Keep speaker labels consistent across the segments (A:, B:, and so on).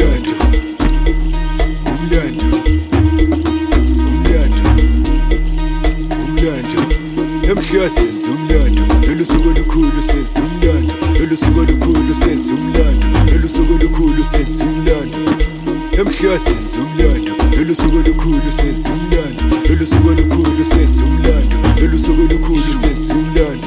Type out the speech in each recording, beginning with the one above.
A: umlando Emhla senza umlando Elusuku olukhulu senza umlando Elusuku olukhulu senza umlando Elusuku olukhulu senza umlando Emhla senza umlando Elusuku olukhulu senza umlando Elusuku olukhulu senza umlando Elusuku olukhulu senza umlando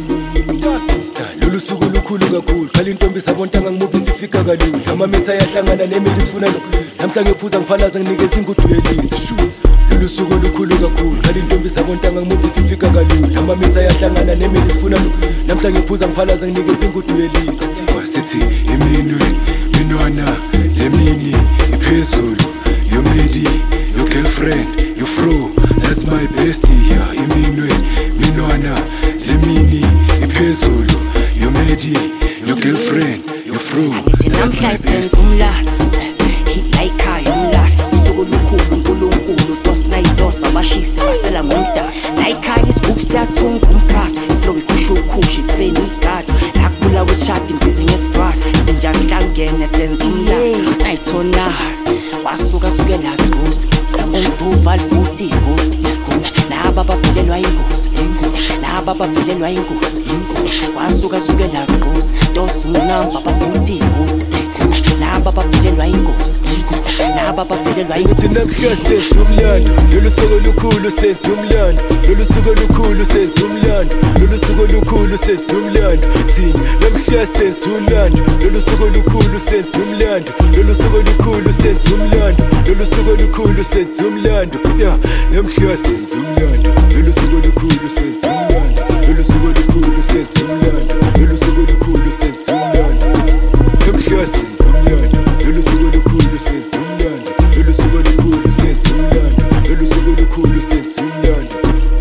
A: Lolusuku lukhulu kakhulu Khala intombi sabontanga ngimuphi sifika kalula Amamitha yahlangana nemeli sifuna lo Namhla ngephuza ngiphalaza nginikeza ingudu yelithi Lolusuku lukhulu kakhulu Khala intombi sabontanga ngimuphi sifika kalula Amamitha yahlangana nemeli sifuna lo Namhla ngephuza ngiphalaza nginikeza ingudu yelithi Sithi iminwe minwana lemini iphezulu Your midi, your girlfriend, your fro That's my bestie here Iminwe minwana lemini iphezulu Your midi, your girlfriend, your fro That's my bestie
B: Hilayikhaya umlahla usuku olukhulu uNkulunkulu tosina idosa abashisi basela ngomdala layikhaya isigubhu siyathunga umkhathi iflow ikhusha ukhusha itrain igadi lakubula wechati imbizi ngesibrat sinjani hlangene senza umlahla ayithona wasuka sukela kugosi umduva futhi ighost laba abavelelwa ingozi laba abavelelwa ingozi wasuka sukela kugosi dosa unamba bafuthi ighost laba abavelelwa ingozi laba abavelelwa ingozi
A: Namhla senza umlando Lolusuku olukhulu senza umlando Lolusuku olukhulu senza umlando Lolusuku olukhulu senza umlando Namhla senza umlando Lolusuku olukhulu senza umlando Lolusuku olukhulu senza umlando Lolusuku olukhulu senza umlando Namhla senza umlando Lolusuku olukhulu senza umlando Lolusuku olukhulu senza umlando Lolusuku olukhulu senza umlando Namhla senza umlando Lolusuku olukhulu senza umlando Lolusuku olukhulu senza umlando Lolusuku olukhulu senza umlando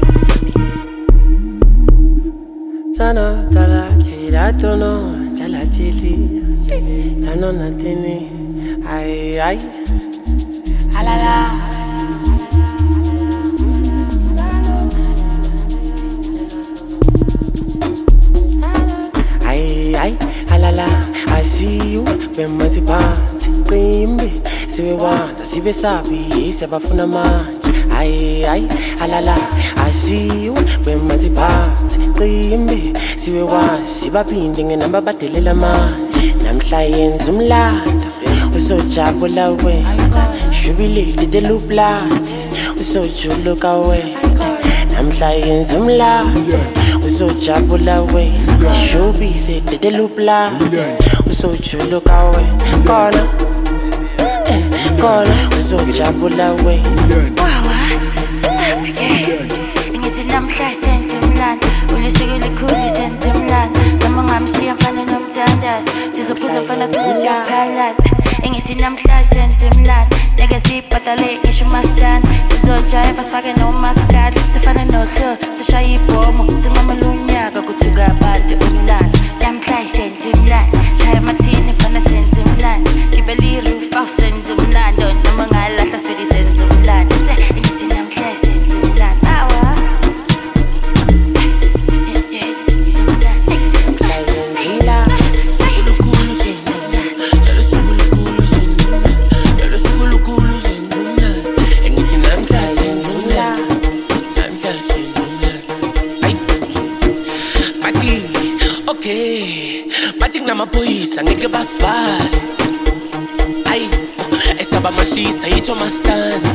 C: Sana tala kila tono chala chili Tano natini ay ay alala ay ay alala I see you bemazi phansi qimbi sibewanza sibe sabi siyabafuna manje ay ay alala I see you bemazi phansi qimbi sibewanza sibaphinde ngenamba badelela manje namhla yenza umlando usojabula we jubilate the loop blood usojuluka we namhla yenza umlando usojabula we jubilate the loop blood usojuluka we kona usojabula we
D: wawa sabike ngithi namhla senze umlando ulisuku likhulu senze umlando noma ngamshiya mfana nomthandazo sizophuza mfana siyaphalaza ngithi namhla senze umlando ngeke sibhadale ngisho mastana sizojive sifake no mascot sifana nohlo sishaya ibhomo sinqama lunyaka kuthuka abantu umlando namhla senze umlando shaya mathini mfana senze umlando gibeli roof au senze umlando noma ngalahla swedi senze umlando ngithi namhla senze umlando awa
E: Amaphoyisa ngeke basivale ayi esaba mashisa yitho mastana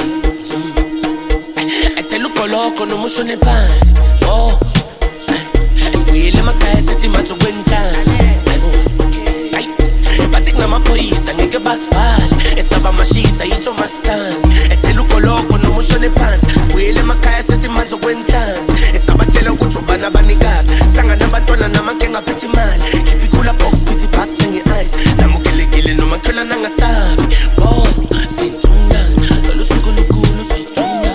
E: ethela ugoloko noma ushone phansi esibuyele emakhaya sesimatho kwentana ayi bathi kunamaphoyisa ngeke basivale esaba mashisa yitho mastana ethela ugoloko noma ushone phansi esibuyele emakhaya sesimatho kwentana esabatshela ukuthi ubana abanikazi sangana abantwana namakenga aphethe imali la box busy past in your eyes namukelekile noma thola nangasabi senthunga lolusuku lukhulu senthunga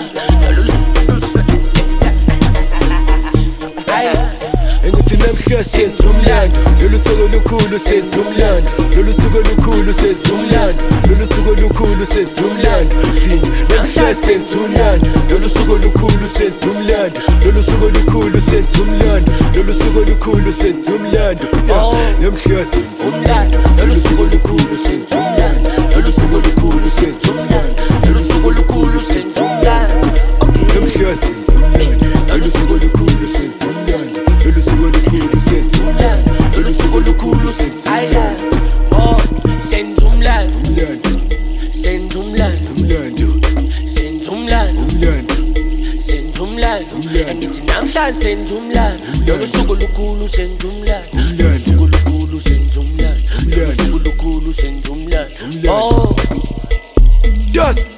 A: Ngithi namhla senza umlando Lolusuku olukhulu senza umlando Lolusuku olukhulu senza umlando Lolusuku olukhulu senza umlando Namhla namhlanje senza umlando lolu suku olukhulu senza umlando lolu suku olukhulu senza umlando lolu suku olukhulu senza umlando namhlanje senza umlando lolu suku olukhulu senza umlando lolu suku olukhulu senza umlando lolu suku olukhulu senza umlando namhlanje senza umlando lolu suku olukhulu senza umlando lolu suku olukhulu senza umlando lolu suku olukhulu senza umlando
E: senza umlando senza umlando senza umlando senza umlando angithi namhlanje senza umlando lolu suku olukhulu senza umlando lolu suku olukhulu senza umlando lolu suku olukhulu senza umlando
A: Just